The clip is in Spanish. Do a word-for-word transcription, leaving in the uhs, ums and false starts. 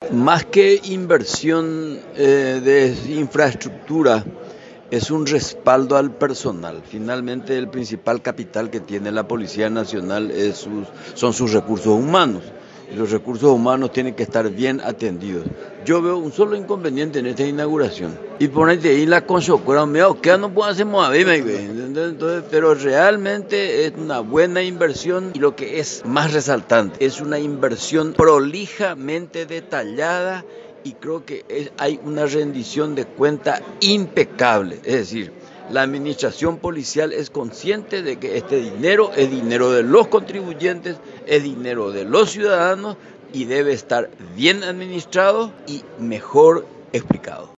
Más que inversión eh, de infraestructura, es un respaldo al personal. Finalmente, el principal capital que tiene la Policía Nacional es sus, son sus recursos humanos. Y los recursos humanos tienen que estar bien atendidos. Yo veo un solo inconveniente en esta inauguración. Y ponete ahí la consecuencia, mira, ¿qué no puedo hacer mover? Entonces, pero realmente es una buena inversión y lo que es más resaltante, es una inversión prolijamente detallada y creo que es, hay una rendición de cuenta impecable. Es decir, la administración policial es consciente de que este dinero es dinero de los contribuyentes, es dinero de los ciudadanos y debe estar bien administrado y mejor explicado.